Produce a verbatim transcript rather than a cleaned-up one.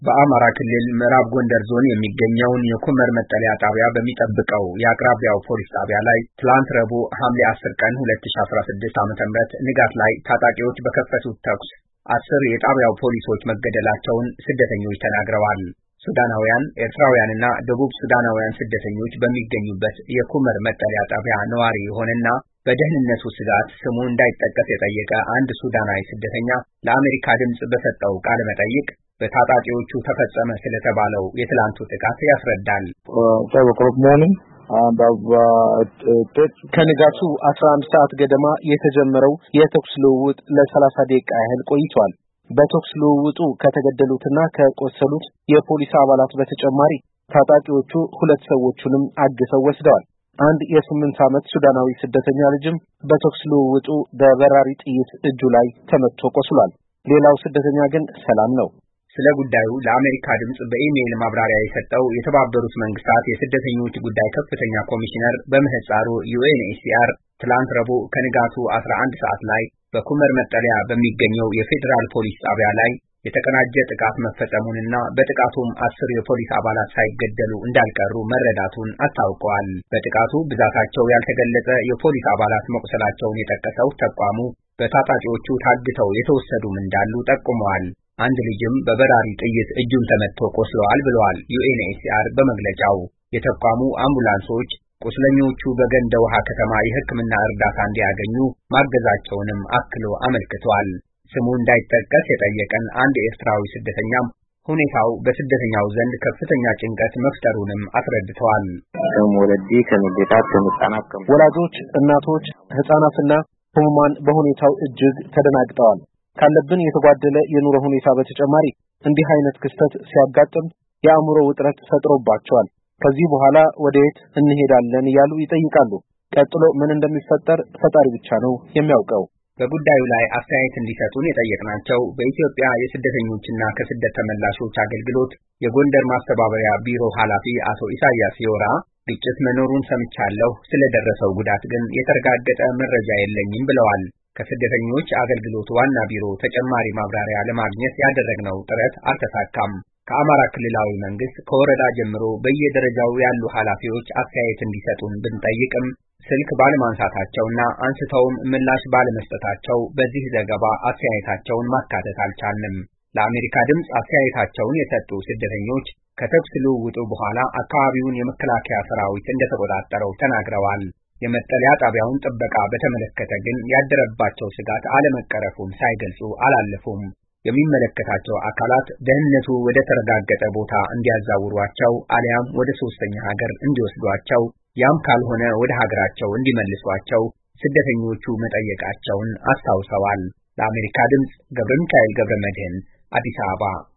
በአማራ ክልል ምዕራብ ጎንደር ዞን የሚገኘውን የኩመር መጠለያ ጣቢያ በሚጠብቀው የአቅራቢያው ፖሊስ ጣቢያ ላይ ትላንት ረቡዕ ሐምሌ አስር ቀን ሁለት ሺህ አስራ ስድስት ዓ.ም ንጋት ላይ ታጣቂዎች በከፈቱት ተኩስ አስር የጣቢያው ፖሊሶች መገደላቸውን ስደተኞች ተናግረዋል። ሱዳናውያን፣ ኤርትራውያንና ደቡብ ሱዳናውያን ስደተኞች በሚገኙበት የኩመር መጠለያ ጣቢያ ነዋሪ የሆነና በደህንነቱ ስጋት ስሙ እንዳይጠቀስ የጠየቀ አንድ ሱዳናዊ ስደተኛ ለአሜሪካ ድምጽ በሰጠው ቃለ መጠይቅ በታጣቂዎቹ ተፈጸመ ስለተባለው የትላንቱ ጥቃት ያስረዳል። ከንጋቱ አስራ አንድ ሰዓት ገደማ የተጀመረው የተኩስ ልውውጥ ለሰላሳ ደቂቃ ያህል ቆይቷል። በተኩስ ልውውጡ ከተገደሉትና ከቆሰሉት የፖሊስ አባላት በተጨማሪ ታጣቂዎቹ ሁለት ሰዎችንም አግተው ወስደዋል። አንድ የስምንት ዓመት ሱዳናዊ ስደተኛ ልጅም በተኩስ ልውውጡ በበራሪ ጥይት እጁ ላይ ተመትቶ ቆስሏል። ሌላው ስደተኛ ግን ሰላም ነው። ስለ ጉዳዩ ለአሜሪካ ድምጽ በኢሜይል ማብራሪያ የሰጠው የተባበሩት መንግስታት የስደተኞች ጉዳይ ከፍተኛ ኮሚሽነር በምህጻሩ ዩኤንኤችሲአር ትላንት ረቡዕ ከንጋቱ አስራ አንድ ሰዓት ላይ በኩመር መጠለያ በሚገኘው የፌዴራል ፖሊስ ጣቢያ ላይ የተቀናጀ ጥቃት መፈጸሙንና በጥቃቱም አስር የፖሊስ አባላት ሳይገደሉ እንዳልቀሩ መረዳቱን አስታውቀዋል። በጥቃቱ ብዛታቸው ያልተገለጸ የፖሊስ አባላት መቁሰላቸውን የጠቀሰው ተቋሙ በታጣቂዎቹ ታግተው የተወሰዱም እንዳሉ ጠቁመዋል። አንድ ልጅም በበራሪ ጥይት እጁን ተመትቶ ቆስሏል ብለዋል ዩኤንኤችሲአር በመግለጫው። የተቋሙ አምቡላንሶች ቁስለኞቹ በገንደ ውሃ ከተማ የሕክምና እርዳታ እንዲያገኙ ማገዛቸውንም አክሎ አመልክቷል። ስሙ እንዳይጠቀስ የጠየቀን አንድ ኤርትራዊ ስደተኛም ሁኔታው በስደተኛው ዘንድ ከፍተኛ ጭንቀት መፍጠሩንም አስረድተዋል። ወላጆች፣ እናቶች፣ ህፃናትና ህሙማን በሁኔታው እጅግ ተደናግጠዋል። ካለብን የተጓደለ የኑሮ ሁኔታ በተጨማሪ እንዲህ አይነት ክስተት ሲያጋጥም የአእምሮ ውጥረት ፈጥሮባቸዋል። ከዚህ በኋላ ወዴት እንሄዳለን እያሉ ይጠይቃሉ። ቀጥሎ ምን እንደሚፈጠር ፈጣሪ ብቻ ነው የሚያውቀው። በጉዳዩ ላይ አስተያየት እንዲሰጡን የጠየቅናቸው በኢትዮጵያ የስደተኞችና ከስደት ተመላሾች አገልግሎት የጎንደር ማስተባበሪያ ቢሮ ኃላፊ አቶ ኢሳያስ ዮራ ግጭት መኖሩን ሰምቻለሁ፣ ስለደረሰው ጉዳት ግን የተረጋገጠ መረጃ የለኝም ብለዋል። ከስደተኞች አገልግሎት ዋና ቢሮ ተጨማሪ ማብራሪያ ለማግኘት ያደረግነው ጥረት አልተሳካም። ከአማራ ክልላዊ መንግስት ከወረዳ ጀምሮ በየደረጃው ያሉ ኃላፊዎች አስተያየት እንዲሰጡን ብንጠይቅም ስልክ ባለማንሳታቸውና አንስተውም ምላሽ ባለመስጠታቸው በዚህ ዘገባ አስተያየታቸውን ማካተት አልቻልንም። ለአሜሪካ ድምጽ አስተያየታቸውን የሰጡ ስደተኞች ከተኩስ ልውውጡ በኋላ አካባቢውን የመከላከያ ሰራዊት እንደተቆጣጠረው ተናግረዋል። የመጠለያ ጣቢያውን ጥበቃ በተመለከተ ግን ያደረባቸው ስጋት አለመቀረፉን ሳይገልጹ አላለፉም። የሚመለከታቸው አካላት ደህንነቱ ወደ ተረጋገጠ ቦታ እንዲያዛውሯቸው አሊያም ወደ ሶስተኛ ሀገር እንዲወስዷቸው ያም ካልሆነ ወደ ሀገራቸው እንዲመልሷቸው ስደተኞቹ መጠየቃቸውን አስታውሰዋል። ለአሜሪካ ድምጽ ገብረ ሚካኤል ገብረ መድህን አዲስ አበባ